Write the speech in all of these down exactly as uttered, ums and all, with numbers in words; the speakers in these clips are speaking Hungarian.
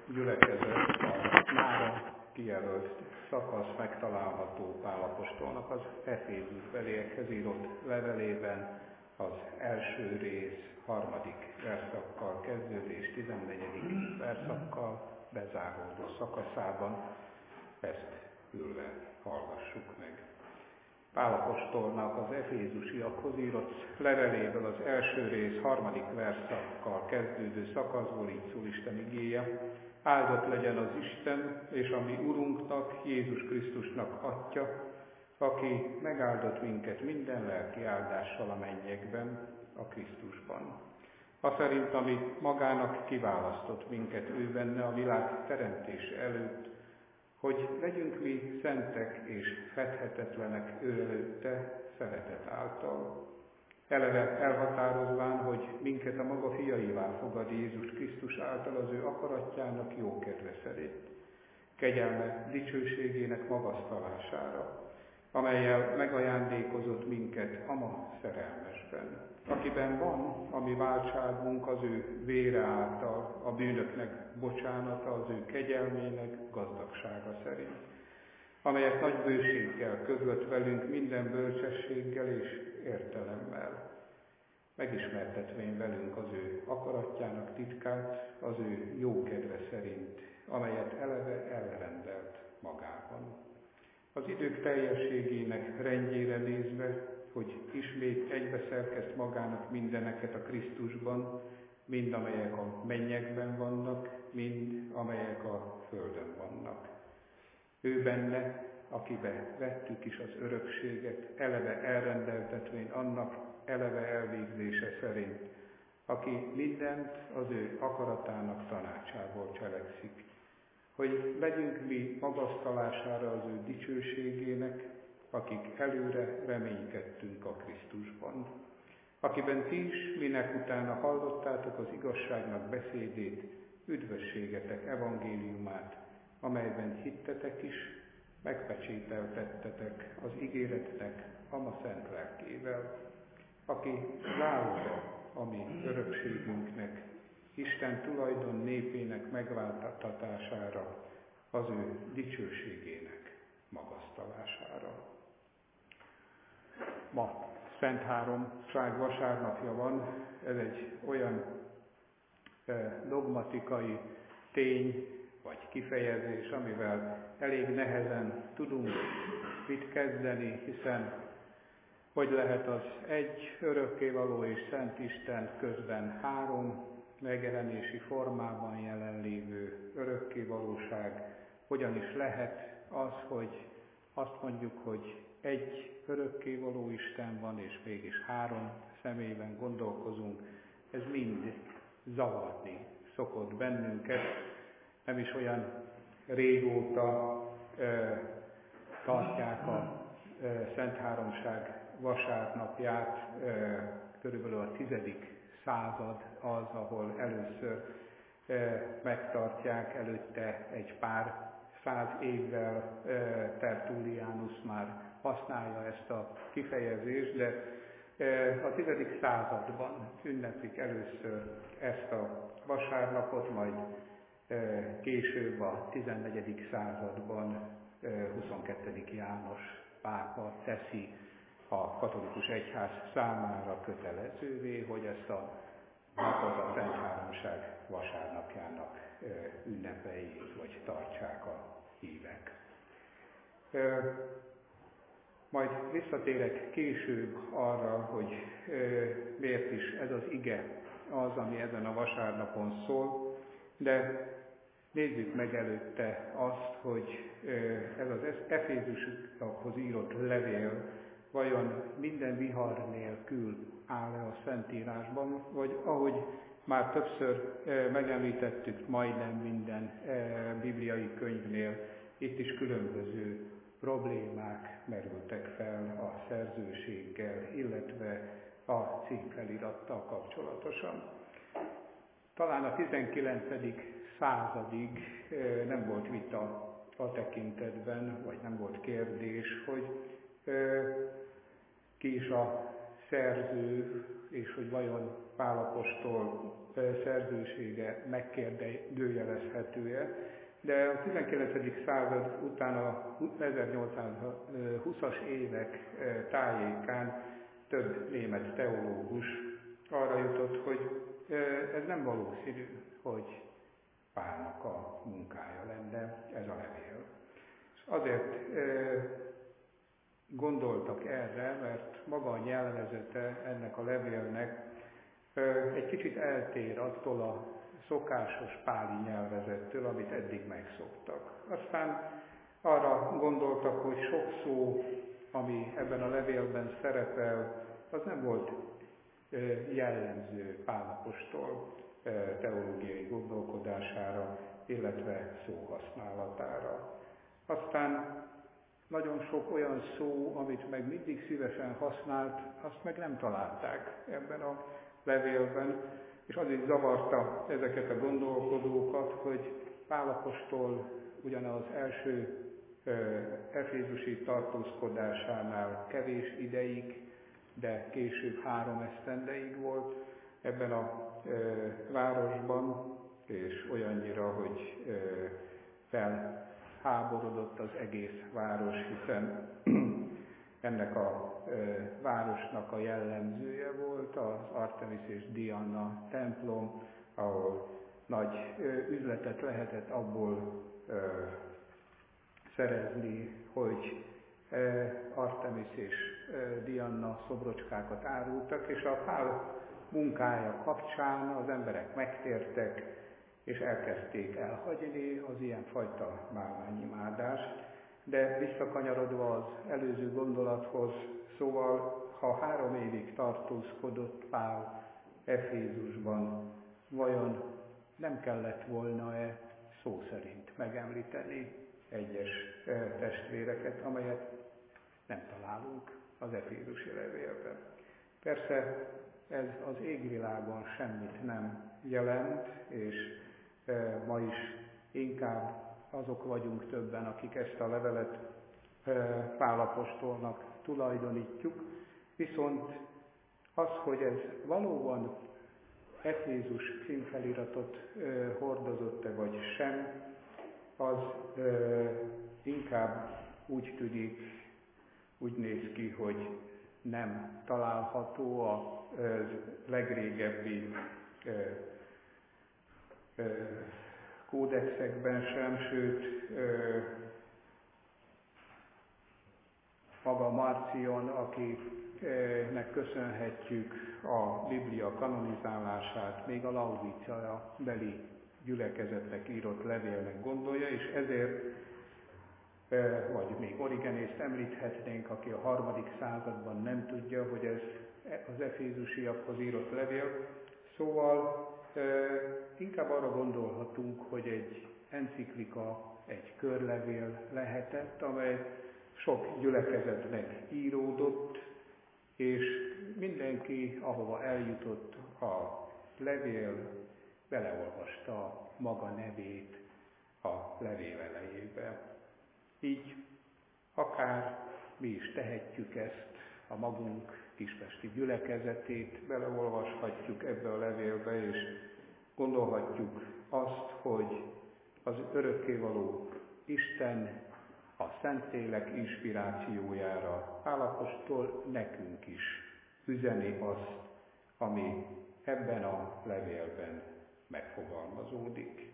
gyülekezet a mára kijelölt szakasz megtalálható Pál apostolnak az Efézus beliekhez írott levelében, az első rész harmadik verszakkal kezdődő és tizennegyedik verszakkal bezáródó szakaszában. Ezt ülve hallgassuk meg. Pál apostolnak az efézusiakhoz írott leveléből az első rész harmadik verszakkal kezdődő szakaszból így szól Isten igéje. Áldott legyen az Isten és a mi Urunknak, Jézus Krisztusnak Atya, aki megáldott minket minden lelki áldással a mennyekben, a Krisztusban. Aszerint, amit magának kiválasztott minket ő benne a világ teremtése előtt, hogy legyünk mi szentek és fedhetetlenek ő előtte szeretet által. Eleve elhatározván, hogy minket a maga fiaivá fogad Jézus Krisztus által az ő akaratjának jó kedve szerint, kegyelme dicsőségének magasztalására, amellyel megajándékozott minket a ma szerelmesben, akiben van a mi váltságunk az ő vére által, a bűnöknek bocsánata az ő kegyelmének gazdagsága szerint, amelyet nagy bőséggel között velünk minden bölcsességgel és értelemmel, megismertetvén velünk az ő akaratjának titkát az ő jó kedve szerint, amelyet eleve elrendelt magában. Az idők teljességének rendjére nézve, hogy ismét egybeszerkeszt magának mindeneket a Krisztusban, mind amelyek a mennyekben vannak, mind amelyek a földön vannak. Ő benne, akibe vettük is az örökséget, eleve elrendeltetvén annak eleve elvégzése szerint, aki mindent az ő akaratának tanácsából cselekszik, hogy legyünk mi magasztalására az ő dicsőségének, akik előre reménykedtünk a Krisztusban, akiben ti is, minek utána hallottátok az igazságnak beszédét, üdvösségetek evangéliumát, amelyben hittetek is, megpecsételtettetek az ígéretnek ama szent lelkével, aki záloga a mi örökségünknek, Isten tulajdon népének megváltatására, az ő dicsőségének magasztalására. Ma Szent Háromság vasárnapja van, ez egy olyan dogmatikai tény vagy kifejezés, amivel elég nehezen tudunk mit kezdeni, hiszen hogy lehet az egy örökkévaló és szent Isten közben három megjelenési formában jelenlévő örökkévalóság, hogyan is lehet az, hogy azt mondjuk, hogy egy örökkévaló Isten van, és mégis három személyben gondolkozunk, ez mind zavarni szokott bennünket. Nem is olyan régóta e, tartják a e, Szent Háromság vasárnapját, e, körülbelül a tizedik század az, ahol először e, megtartják, előtte egy pár száz évvel e, Tertullianus már használja ezt a kifejezést, de e, a tizedik században ünneplik először ezt a vasárnapot, majd e, később a tizennegyedik században e, huszonkettedik János pápa teszi a katolikus egyház számára kötelezővé, hogy ezt a napot a Szent Háromság vasárnapjának ünnepeljék, vagy tartsák a hívek. Majd visszatérek később arra, hogy miért is ez az ige az, ami ezen a vasárnapon szól, de nézzük meg előtte azt, hogy ez az Efézusokhoz írott levél vajon minden vihar nélkül áll-e a Szentírásban, vagy ahogy már többször megemlítettük, majdnem minden bibliai könyvnél, itt is különböző problémák merültek fel a szerzőséggel, illetve a címfelirattal kapcsolatosan. Talán a tizenkilencedik századig nem volt vita a tekintetben, vagy nem volt kérdés, hogy ki is a szerző, és hogy vajon Pál apostol szerzősége megkérdőjelezhető-e, de a tizenkilencedik század után a ezernyolcszázhúszas évek tájékán több német teológus arra jutott, hogy ez nem valószínű, hogy Pálnak a munkája lenne ez a levél. És azért gondoltak erre, mert maga a nyelvezete ennek a levélnek egy kicsit eltér attól a szokásos páli nyelvezettől, amit eddig megszoktak. Aztán arra gondoltak, hogy sok szó, ami ebben a levélben szerepel, az nem volt jellemző Pál apostol teológiai gondolkodására, illetve szóhasználatára. Aztán nagyon sok olyan szó, amit meg mindig szívesen használt, azt meg nem találták ebben a levélben, és az is zavarta ezeket a gondolkodókat, hogy Pál apostol ugyan az első efézusi tartózkodásánál kevés ideig, de később három esztendeig volt ebben a e, városban, és olyannyira, hogy e, felháborodott az egész város, hiszen ennek a e, városnak a jellemzője volt az Artemis és Diana templom, ahol nagy e, üzletet lehetett abból e, szerezni, hogy Artemis és Diana szobrocskákat árultak, és a Pál munkája kapcsán az emberek megtértek, és elkezdték elhagyni az ilyenfajta bálványimádást. De visszakanyarodva az előző gondolathoz, szóval, ha három évig tartózkodott Pál Efézusban, vajon nem kellett volna-e szó szerint megemlíteni egyes testvéreket, amelyet nem találunk az efézusi levélben. Persze ez az égvilágon semmit nem jelent, és ma is inkább azok vagyunk többen, akik ezt a levelet Pál apostolnak tulajdonítjuk, viszont az, hogy ez valóban Efézus címfeliratot hordozott-e vagy sem, az ö, inkább úgy tűnik, úgy néz ki, hogy nem található a ö, legrégebbi ö, ö, kódexekben sem, sőt, ö, maga Marcion, akinek köszönhetjük a Biblia kanonizálását, még a Laudícia beli gyülekezetnek írott levélnek gondolja, és ezért, vagy még Origenészt említhetnénk, aki a harmadik században nem tudja, hogy ez az efézusiakhoz írott levél. Szóval inkább arra gondolhatunk, hogy egy enciklika, egy körlevél lehetett, amely sok gyülekezetnek íródott, és mindenki, ahova eljutott a levél, beleolvasta maga nevét a levél elejébe. Így akár mi is tehetjük ezt, a magunk kispesti gyülekezetét beleolvashatjuk ebbe a levélbe, és gondolhatjuk azt, hogy az örökkévaló Isten a Szentlélek inspirációjára Pál apostol nekünk is üzeni azt, ami ebben a levélben megfogalmazódik.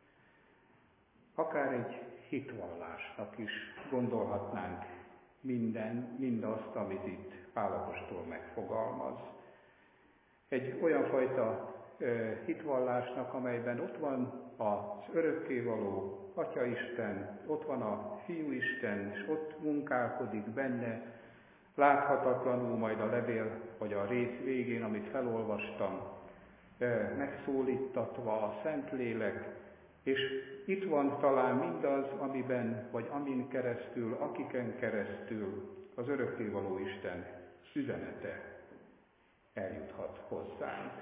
Akár egy hitvallásnak is gondolhatnánk minden, mindazt, amit itt Pál apostol megfogalmaz. Egy olyan fajta e, hitvallásnak, amelyben ott van az örökkévaló Atyaisten, ott van a Fiúisten, és ott munkálkodik benne, láthatatlanul majd a levél, vagy a rész végén, amit felolvastam, megszólítatva a Szentlélek, és itt van talán mindaz, amiben, vagy amin keresztül, akiken keresztül az örökkévaló Isten üzenete eljuthat hozzánk.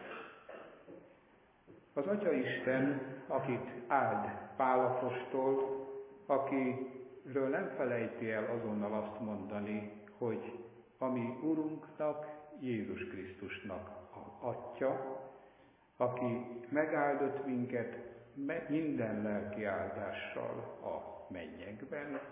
Az Atyaisten, akit áld Pál apostol, akiről nem felejti el azonnal azt mondani, hogy a mi Urunknak, Jézus Krisztusnak a Atya, aki megáldott minket minden lelki áldással a mennyekben.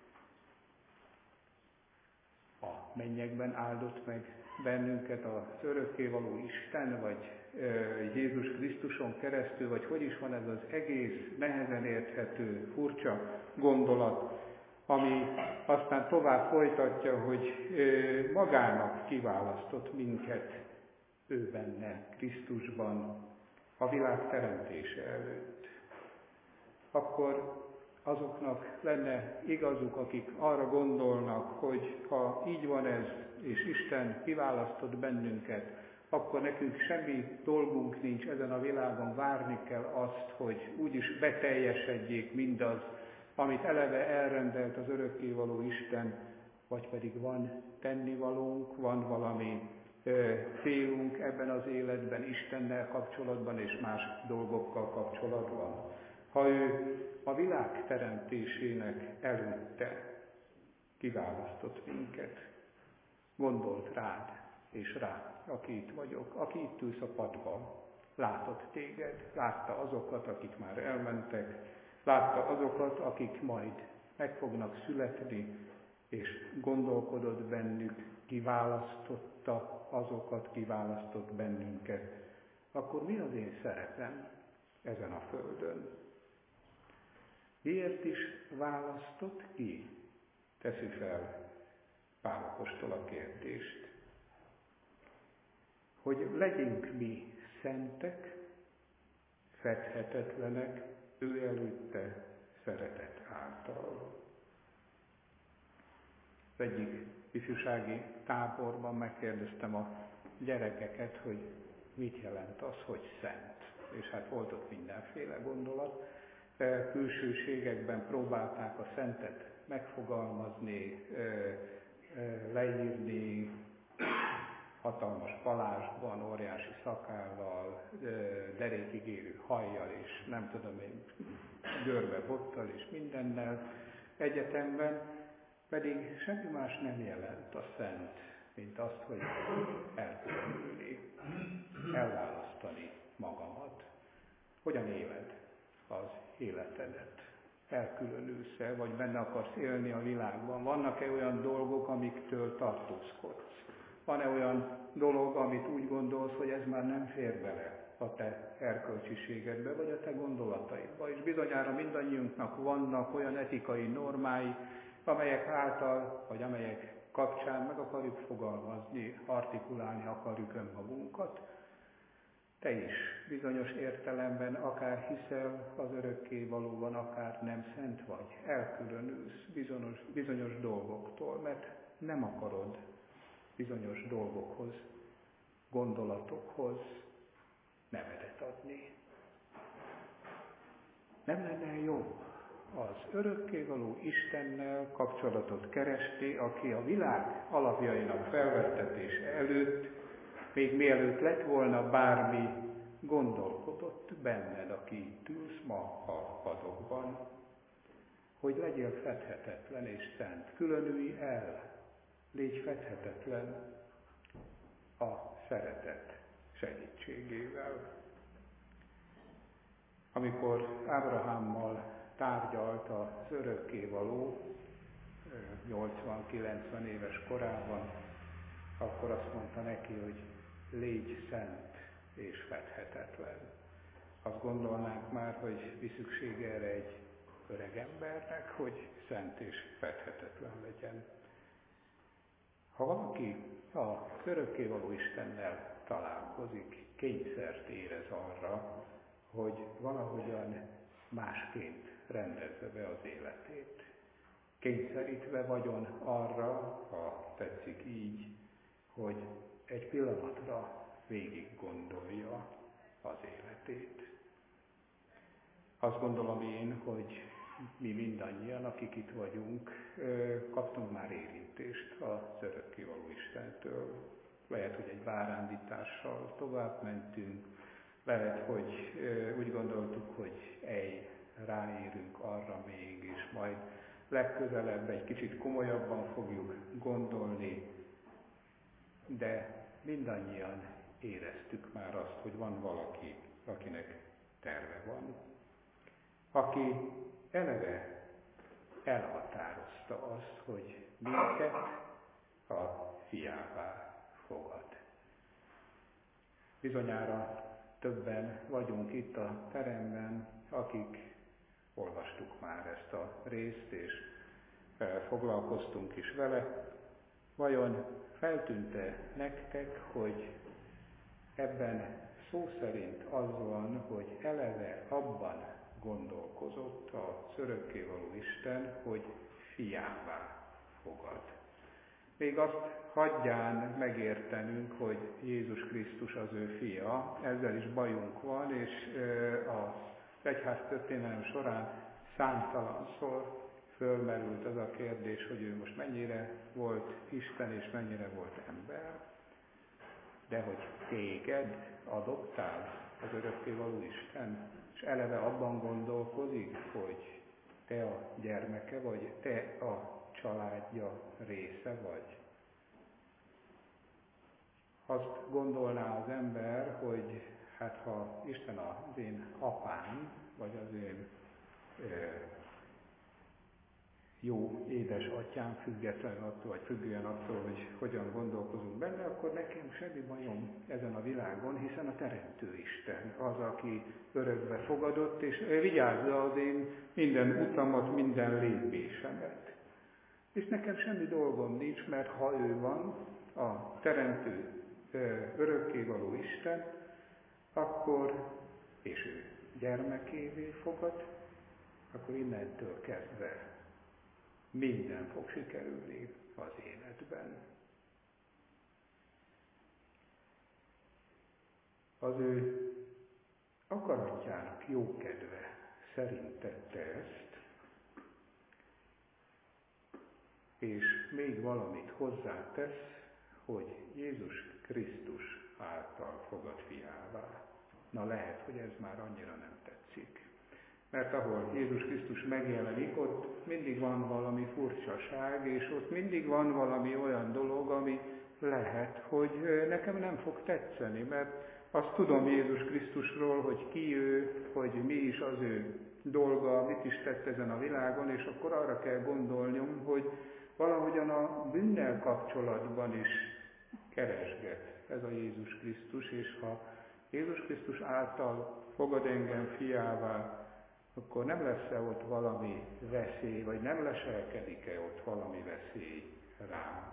A mennyekben áldott meg bennünket az örökkévaló Isten, vagy Jézus Krisztuson keresztül, vagy hogy is van ez az egész nehezen érthető, furcsa gondolat, ami aztán tovább folytatja, hogy magának kiválasztott minket ő benne, Krisztusban, a világ teremtése előtt. Akkor azoknak lenne igazuk, akik arra gondolnak, hogy ha így van ez, és Isten kiválasztott bennünket, akkor nekünk semmi dolgunk nincs ezen a világon, várni kell azt, hogy úgyis beteljesedjék mindaz, amit eleve elrendelt az örökkévaló Isten, vagy pedig van tennivalónk, van valami ö, célunk ebben az életben, Istennel kapcsolatban és más dolgokkal kapcsolatban. Ha ő a világ teremtésének előtte kiválasztott minket, gondolt rád és rá, aki itt vagyok, aki itt ülsz a padban, látott téged, látta azokat, akik már elmentek, látta azokat, akik majd meg fognak születni, és gondolkodott bennük, kiválasztotta azokat, kiválasztott bennünket, akkor mi az én szerepem ezen a földön? Miért is választott ki? Teszi fel Pál apostol a kérdést. Hogy legyünk mi szentek, fedhetetlenek, ő előtte szeretet által. Az egyik ifjúsági táborban megkérdeztem a gyerekeket, hogy mit jelent az, hogy szent. És hát volt ott mindenféle gondolat. Külsőségekben próbálták a szentet megfogalmazni, leírni, hatalmas palástban, óriási szakállal, derékig érő hajjal és nem tudom én, görbe bottal és mindennel egyetemben, pedig semmi más nem jelent a szent, mint azt, hogy elkülönülni, elválasztani magamat. Hogyan éled az életedet? Elkülönülsz-e, vagy benne akarsz élni a világban? Vannak-e olyan dolgok, amiktől tartózkodsz? Van-e olyan dolog, amit úgy gondolsz, hogy ez már nem fér bele a te erkölcsiségedbe, vagy a te gondolataidba? És bizonyára mindannyiunknak vannak olyan etikai normái, amelyek által, vagy amelyek kapcsán meg akarjuk fogalmazni, artikulálni akarjuk önmagunkat. Te is bizonyos értelemben akár hiszel az örökkévalóban, akár nem szent vagy, elkülönülsz bizonyos, bizonyos dolgoktól, mert nem akarod bizonyos dolgokhoz, gondolatokhoz nevedet adni. Nem lenne jobb az örökkévaló Istennel kapcsolatot keresni, aki a világ alapjainak felvettetése előtt, még mielőtt lett volna bármi, gondolkodott benned, aki itt ülsz ma a padokban, hogy legyél fedhetetlen és szent. Különülj el, légy fedhetetlen a szeretet segítségével. Amikor Ábrahámmal tárgyalt az örökkévaló nyolcvan-kilencven éves korában, akkor azt mondta neki, hogy légy szent és fedhetetlen. Azt gondolnánk már, hogy mi szükség erre egy öreg embernek, hogy szent és fedhetetlen legyen. Ha valaki a örökkévaló Istennel találkozik, kényszert érez arra, hogy valahogyan másként rendezze be az életét. Kényszerítve vagyon arra, ha tetszik így, hogy egy pillanatra végig gondolja az életét. Azt gondolom én, hogy mi mindannyian, akik itt vagyunk, kaptunk már érintést az örökkévaló Istentől. Lehet, hogy egy bárándítással tovább mentünk, lehet, hogy úgy gondoltuk, hogy ej, ráérünk arra még, és majd legközelebb egy kicsit komolyabban fogjuk gondolni, de mindannyian éreztük már azt, hogy van valaki, akinek terve van, aki eleve elhatározta azt, hogy minket a fiává fogad. Bizonyára többen vagyunk itt a teremben, akik olvastuk már ezt a részt, és foglalkoztunk is vele. Vajon feltűnt-e nektek, hogy ebben szó szerint az van, hogy eleve abban gondolkozott az örökkévaló Isten, hogy fiává fogad. Még azt hagyján megértenünk, hogy Jézus Krisztus az ő fia, ezzel is bajunk van, és az egyház történelem során számtalanszor fölmerült az a kérdés, hogy ő most mennyire volt Isten és mennyire volt ember, de hogy téged adoptál az örökkévaló Isten, és eleve abban gondolkozik, hogy te a gyermeke vagy, te a családja része vagy. Azt gondolná az ember, hogy hát ha Isten az én apám, vagy az én e, jó édesatyám, független attól, vagy függően attól, hogy hogyan gondolkozunk benne, akkor nekem semmi bajom ezen a világon, hiszen a Teremtő Isten az, aki örökbe fogadott, és vigyázza az én minden utamat, minden lépésemet. És nekem semmi dolgom nincs, mert ha ő van, a Teremtő örökkévaló Isten, akkor, és ő gyermekévé fogad, akkor innentől kezdve minden fog sikerülni az életben. Az ő akaratjának jókedve szerint tette ezt, és még valamit hozzátesz, hogy Jézus Krisztus által fogad fiává. Na lehet, hogy ez már annyira nem tetszik. Mert ahol Jézus Krisztus megjelenik, ott mindig van valami furcsaság, és ott mindig van valami olyan dolog, ami lehet, hogy nekem nem fog tetszeni, mert azt tudom Jézus Krisztusról, hogy ki ő, hogy mi is az ő dolga, mit is tett ezen a világon, és akkor arra kell gondolnom, hogy valahogyan a bűnnel kapcsolatban is keresget ez a Jézus Krisztus, és ha Jézus Krisztus által fogad engem fiává, akkor nem lesz-e ott valami veszély, vagy nem leselkedik-e ott valami veszély rám.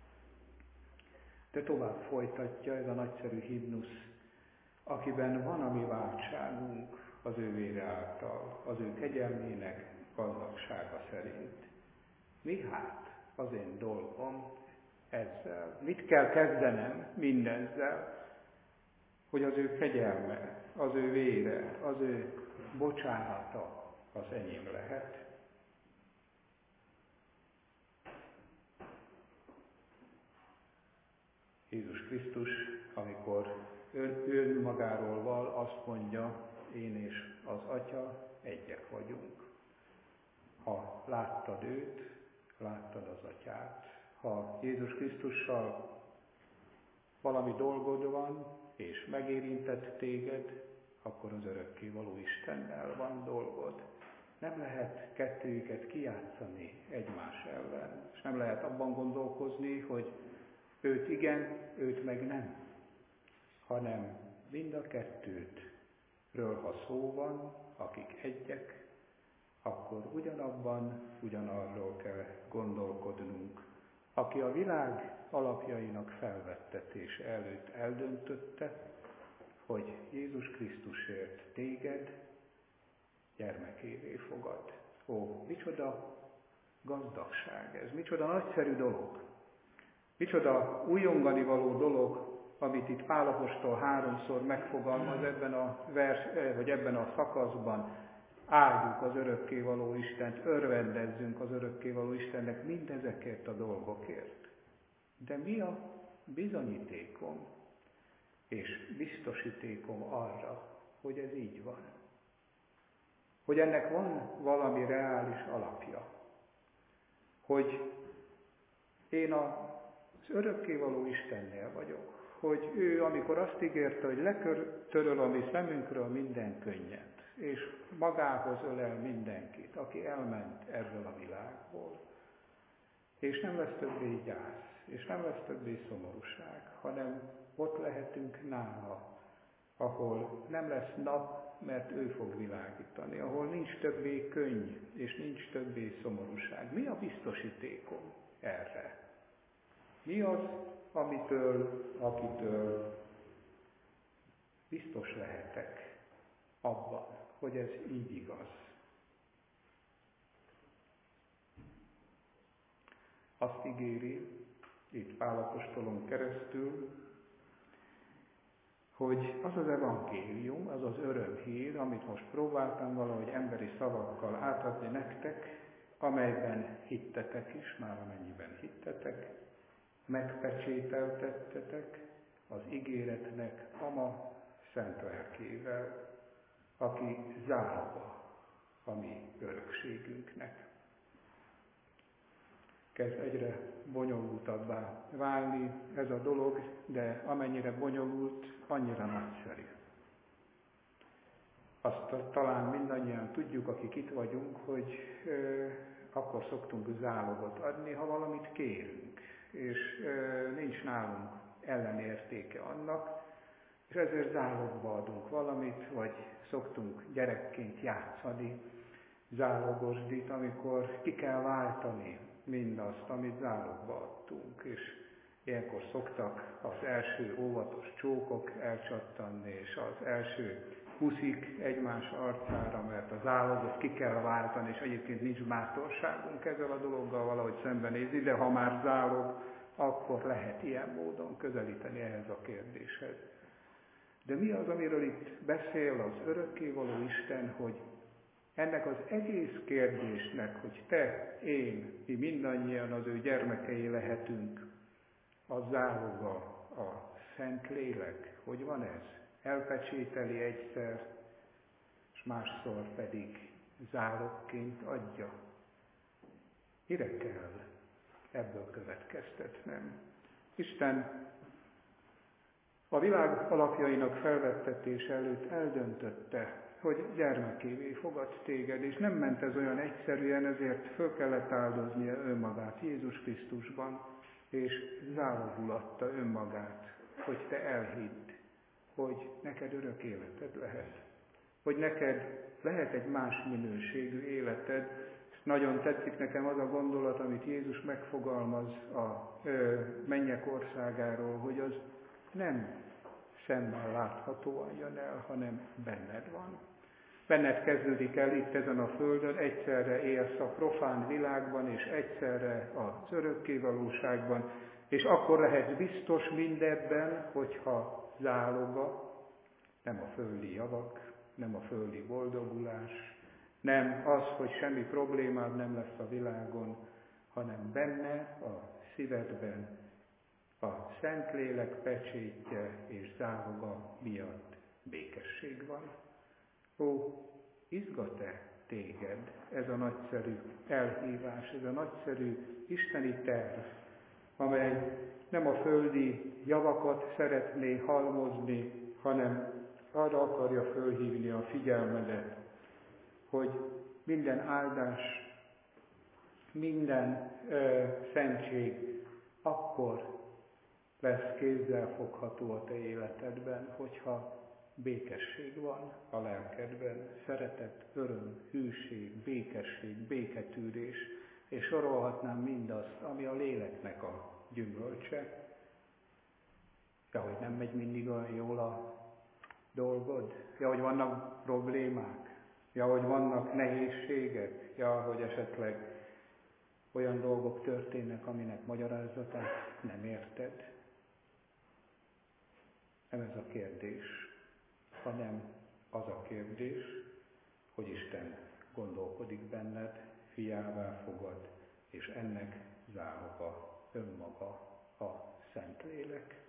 De tovább folytatja ez a nagyszerű himnusz, akiben van a mi váltságunk az ő vére által, az ő kegyelmének gazdagsága szerint. Mi hát az én dolgom ezzel? Mit kell kezdenem mindezzel, hogy az ő kegyelme, az ő vére, az ő bocsánata az enyém lehet? Jézus Krisztus, amikor ön, ön magáról val, azt mondja, én és az Atya egyek vagyunk. Ha láttad őt, láttad az Atyát. Ha Jézus Krisztussal valami dolgod van, és megérintett téged, akkor az örökkévaló Istennel van dolgod. Nem lehet kettőjüket kijátszani egymás ellen, és nem lehet abban gondolkozni, hogy őt igen, őt meg nem, hanem mind a kettőtről, ha szó van, akik egyek, akkor ugyanabban, ugyanarról kell gondolkodnunk. Aki a világ alapjainak felvettetése előtt eldöntötte, hogy Jézus Krisztusért téged gyermekévé fogad. Ó, micsoda gazdagság ez, micsoda nagyszerű dolog, micsoda újongani való dolog, amit itt Pál apostol háromszor megfogalmaz ebben a, vers, vagy ebben a szakaszban. Áldjuk az örökkévaló Istent, örvendezzünk az örökkévaló Istennek mindezekért a dolgokért. De mi a bizonyítékom és biztosítékom arra, hogy ez így van? Hogy ennek van valami reális alapja? Hogy én az örökkévaló Istennél vagyok, hogy ő, amikor azt ígérte, hogy letöröl a mi szemünkről minden könnyet, és magához ölel mindenkit, aki elment ebből a világból, és nem lesz többé gyász, és nem lesz többé szomorúság, hanem ott lehetünk nála, ahol nem lesz nap, mert ő fog világítani, ahol nincs többé könny, és nincs többé szomorúság. Mi a biztosítékom erre? Mi az, amitől, akitől biztos lehetek abban, hogy ez így igaz? Azt ígéri, itt Pál apostolon keresztül, hogy az az evangélium, az az örömhír, amit most próbáltam valahogy emberi szavakkal átadni nektek, amelyben hittetek is, már amennyiben hittetek, megpecsételtettetek az ígéretnek ama szent lelkével, aki záloga a mi örökségünknek. Kezd egyre bonyolultabbá válni ez a dolog, de amennyire bonyolult, annyira nagyszerű. Azt talán mindannyian tudjuk, akik itt vagyunk, hogy ö, akkor szoktunk zálogot adni, ha valamit kérünk, és ö, nincs nálunk ellenértéke annak, és ezért zálogba adunk valamit, vagy szoktunk gyerekként játszani zálogosdit, amikor ki kell váltani mindazt, amit zálogba adtunk, és ilyenkor szoktak az első óvatos csókok elcsattanni, és az első puszik egymás arcára, mert a zálogot ki kell váltani, és egyébként nincs bátorságunk ezzel a dologgal valahogy szembenézni, de ha már zálog, akkor lehet ilyen módon közelíteni ehhez a kérdéshez. De mi az, amiről itt beszél az örökkévaló Isten, hogy ennek az egész kérdésnek, hogy te, én, mi mindannyian az ő gyermekei lehetünk, a záloga, a Szentlélek, hogy van ez? Elpecsételi egyszer, és másszor pedig zálogként adja. Mire kell ebből következtetnem? Isten a világ alapjainak felvettetése előtt eldöntötte, hogy gyermekévé fogad téged, és nem ment ez olyan egyszerűen, ezért föl kellett áldoznia önmagát Jézus Krisztusban, és zálogul adta önmagát, hogy te elhidd, hogy neked örök életed lehet, hogy neked lehet egy más minőségű életed. Nagyon tetszik nekem az a gondolat, amit Jézus megfogalmaz a ö, mennyek országáról, hogy az nem szemmel láthatóan jön el, hanem benned van. Benned kezdődik el itt ezen a földön, egyszerre élsz a profán világban, és egyszerre az örökkévalóságban, és akkor lehetsz biztos mindebben, hogyha záloga, nem a földi javak, nem a földi boldogulás, nem az, hogy semmi problémád nem lesz a világon, hanem benne, a szívedben a Szentlélek pecsétje és záloga miatt békesség van. Ó, izgat-e téged ez a nagyszerű elhívás, ez a nagyszerű isteni terv, amely nem a földi javakat szeretné halmozni, hanem arra akarja fölhívni a figyelmedet, hogy minden áldás, minden ö, szentség akkor lesz kézzelfogható a te életedben, hogyha békesség van a lelkedben, szeretet, öröm, hűség, békesség, béketűrés, és sorolhatnám mindazt, ami a léleknek a gyümölcse. Ja, hogy nem megy mindig olyan jól a dolgod, ja, hogy vannak problémák, ja, hogy vannak nehézségek, ja, hogy esetleg olyan dolgok történnek, aminek magyarázatát nem érted. Nem ez a kérdés, hanem az a kérdés, hogy Isten gondolkodik benned, fiává fogad, és ennek záloga önmaga a Szentlélek.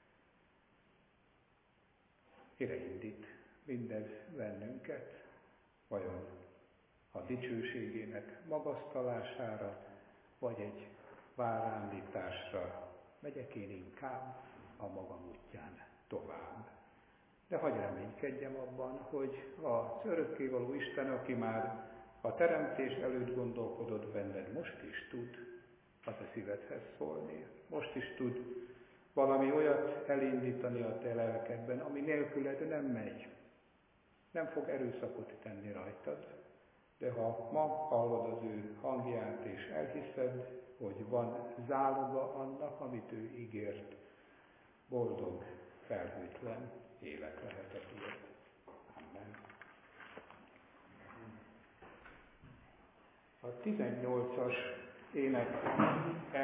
Mire indít mindez bennünket? Vajon a dicsőségének magasztalására, vagy egy várándításra? Megyek én inkább a magam útján tovább. De hadd reménykedjem abban, hogy az örökkévaló Isten, aki már a teremtés előtt gondolkodott benned, most is tud a te szívedhez szólni. Most is tud valami olyat elindítani a te lelkedben, ami nélküled nem megy. Nem fog erőszakot tenni rajtad. De ha ma hallod az ő hangját és elhiszed, hogy van záloga annak, amit ő ígért, boldog, felhőtlen élet lehet a tiéd. Amen. A tizennyolcas ének